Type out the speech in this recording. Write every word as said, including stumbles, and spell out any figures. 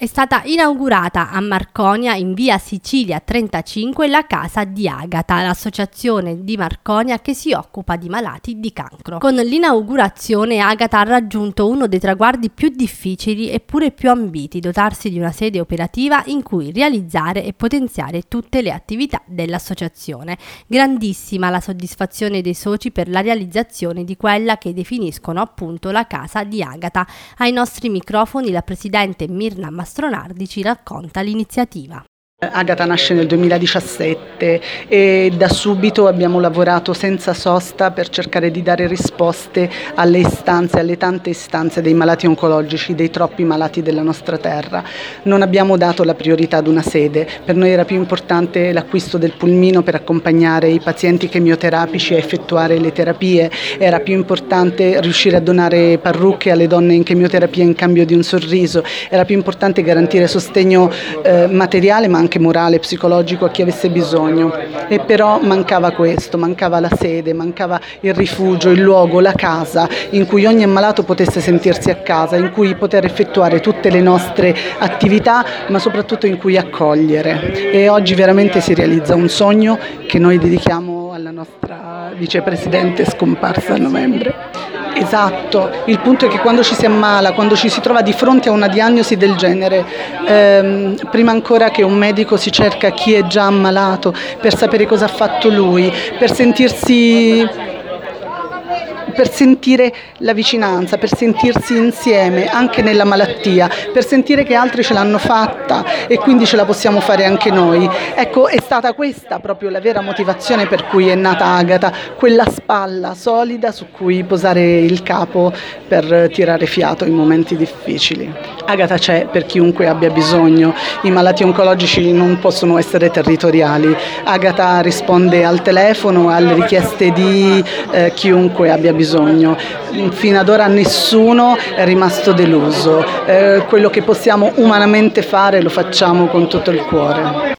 È stata inaugurata a Marconia, in via Sicilia trentacinque, la Casa di Agata, l'associazione di Marconia che si occupa di malati di cancro. Con l'inaugurazione Agata ha raggiunto uno dei traguardi più difficili eppure più ambiti: dotarsi di una sede operativa in cui realizzare e potenziare tutte le attività dell'associazione. Grandissima la soddisfazione dei soci per la realizzazione di quella che definiscono appunto la Casa di Agata. Ai nostri microfoni la presidente Mirna Mastronardi ci racconta l'iniziativa. Agata nasce nel duemiladiciassette e da subito abbiamo lavorato senza sosta per cercare di dare risposte alle istanze, alle tante istanze dei malati oncologici, dei troppi malati della nostra terra. Non abbiamo dato la priorità ad una sede, per noi era più importante l'acquisto del pulmino per accompagnare i pazienti chemioterapici a effettuare le terapie, era più importante riuscire a donare parrucche alle donne in chemioterapia in cambio di un sorriso, era più importante garantire sostegno eh, materiale ma anche morale, psicologico a chi avesse bisogno, e però mancava questo, mancava la sede, mancava il rifugio, il luogo, la casa in cui ogni ammalato potesse sentirsi a casa, in cui poter effettuare tutte le nostre attività, ma soprattutto in cui accogliere. E oggi veramente si realizza un sogno che noi dedichiamo alla nostra vicepresidente scomparsa a novembre. Esatto, il punto è che quando ci si ammala, quando ci si trova di fronte a una diagnosi del genere, ehm, prima ancora che un medico si cerca chi è già ammalato per sapere cosa ha fatto lui, per sentirsi... per sentire la vicinanza, per sentirsi insieme anche nella malattia, per sentire che altri ce l'hanno fatta e quindi ce la possiamo fare anche noi. Ecco, è stata questa proprio la vera motivazione per cui è nata Agata, quella spalla solida su cui posare il capo per tirare fiato in momenti difficili. Agata c'è per chiunque abbia bisogno, i malati oncologici non possono essere territoriali. Agata risponde al telefono, alle richieste di eh, chiunque abbia bisogno. bisogno. Fino ad ora nessuno è rimasto deluso. Eh, quello che possiamo umanamente fare lo facciamo con tutto il cuore.